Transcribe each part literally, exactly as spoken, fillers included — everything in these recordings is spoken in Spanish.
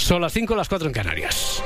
Son las cinco, las cuatro en Canarias.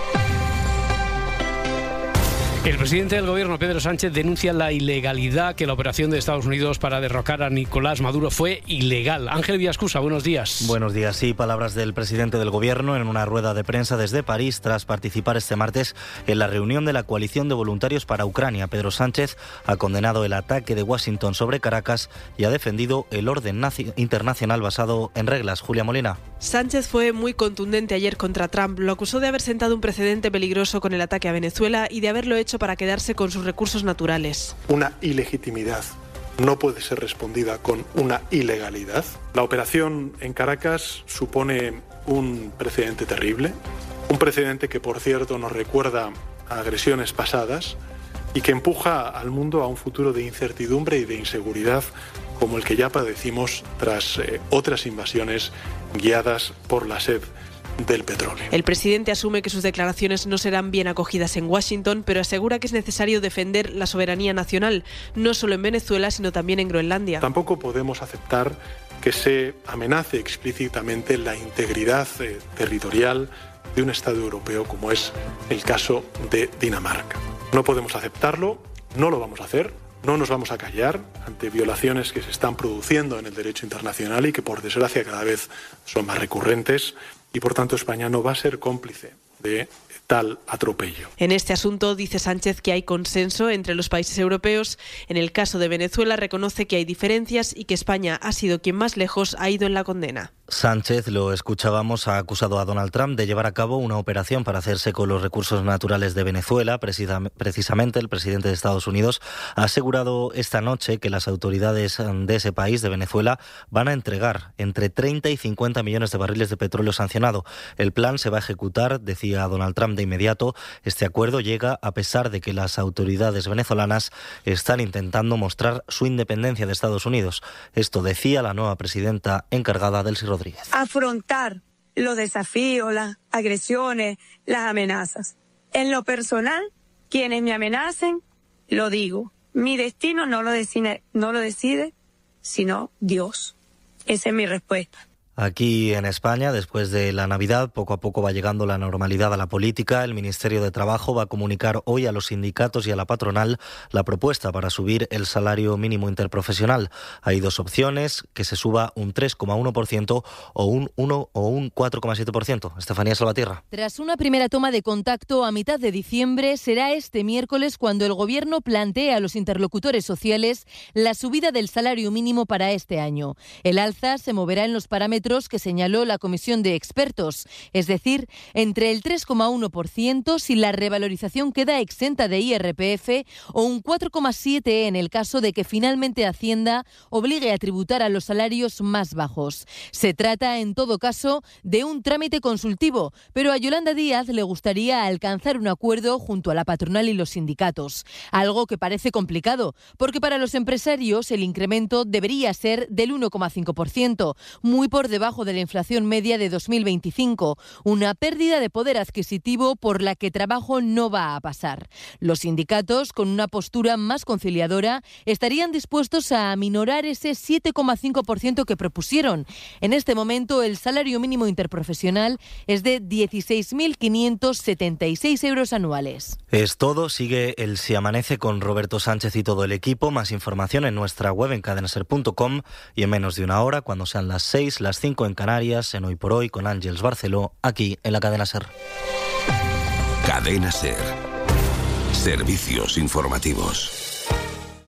El presidente del gobierno, Pedro Sánchez, denuncia la ilegalidad, que la operación de Estados Unidos para derrocar a Nicolás Maduro fue ilegal. Ángel Villaescusa, buenos días. Buenos días. Sí, palabras del presidente del gobierno en una rueda de prensa desde París tras participar este martes en la reunión de la coalición de voluntarios para Ucrania. Pedro Sánchez ha condenado el ataque de Washington sobre Caracas y ha defendido el orden internacional basado en reglas. Julia Molina. Sánchez fue muy contundente ayer contra Trump. Lo acusó de haber sentado un precedente peligroso con el ataque a Venezuela y de haberlo hecho para quedarse con sus recursos naturales. Una ilegitimidad no puede ser respondida con una ilegalidad. La operación en Caracas supone un precedente terrible, un precedente que, por cierto, nos recuerda a agresiones pasadas y que empuja al mundo a un futuro de incertidumbre y de inseguridad como el que ya padecimos tras eh, otras invasiones guiadas por la sed del petróleo. El presidente asume que sus declaraciones no serán bien acogidas en Washington, pero asegura que es necesario defender la soberanía nacional, no solo en Venezuela, sino también en Groenlandia. Tampoco podemos aceptar que se amenace explícitamente la integridad eh, territorial de un Estado europeo como es el caso de Dinamarca. No podemos aceptarlo, no lo vamos a hacer. No nos vamos a callar ante violaciones que se están produciendo en el derecho internacional y que, por desgracia, cada vez son más recurrentes y, por tanto, España no va a ser cómplice de tal atropello. En este asunto dice Sánchez que hay consenso entre los países europeos. En el caso de Venezuela reconoce que hay diferencias y que España ha sido quien más lejos ha ido en la condena. Sánchez, lo escuchábamos, ha acusado a Donald Trump de llevar a cabo una operación para hacerse con los recursos naturales de Venezuela. Precisamente el presidente de Estados Unidos ha asegurado esta noche que las autoridades de ese país, de Venezuela, van a entregar entre treinta y cincuenta millones de barriles de petróleo sancionado. El plan se va a ejecutar, decía Donald Trump, de inmediato. Este acuerdo llega a pesar de que las autoridades venezolanas están intentando mostrar su independencia de Estados Unidos. Esto decía la nueva presidenta encargada, Delcy Rodríguez. Afrontar los desafíos, las agresiones, las amenazas. En lo personal, quienes me amenacen, lo digo, mi destino no lo decide, no lo decide, sino Dios. Esa es mi respuesta. Aquí en España, después de la Navidad, poco a poco va llegando la normalidad a la política. El Ministerio de Trabajo va a comunicar hoy a los sindicatos y a la patronal la propuesta para subir el salario mínimo interprofesional. Hay dos opciones, que se suba un tres coma uno por ciento o un uno o un cuatro coma siete por ciento. Estefanía Salvatierra. Tras una primera toma de contacto a mitad de diciembre, será este miércoles cuando el Gobierno plantee a los interlocutores sociales la subida del salario mínimo para este año. El alza se moverá en los parámetros que señaló la comisión de expertos, es decir, entre el tres coma uno por ciento si la revalorización queda exenta de I R P F o un cuatro coma siete por ciento en el caso de que finalmente Hacienda obligue a tributar a los salarios más bajos. Se trata, en todo caso, de un trámite consultivo, pero a Yolanda Díaz le gustaría alcanzar un acuerdo junto a la patronal y los sindicatos, algo que parece complicado, porque para los empresarios el incremento debería ser del uno coma cinco por ciento, muy por debajo debajo de la inflación media de dos mil veinticinco, una pérdida de poder adquisitivo por la que trabajo no va a pasar. Los sindicatos, con una postura más conciliadora, estarían dispuestos a aminorar ese siete coma cinco por ciento que propusieron. En este momento, el salario mínimo interprofesional es de dieciséis mil quinientos setenta y seis euros anuales. Es todo. Sigue el Si Amanece con Roberto Sánchez y todo el equipo. Más información en nuestra web en cadena ser punto com y en menos de una hora, cuando sean las seis, las cinco en Canarias, en Hoy por Hoy con Ángels Barceló, aquí en la Cadena Ser. Cadena Ser. Servicios informativos.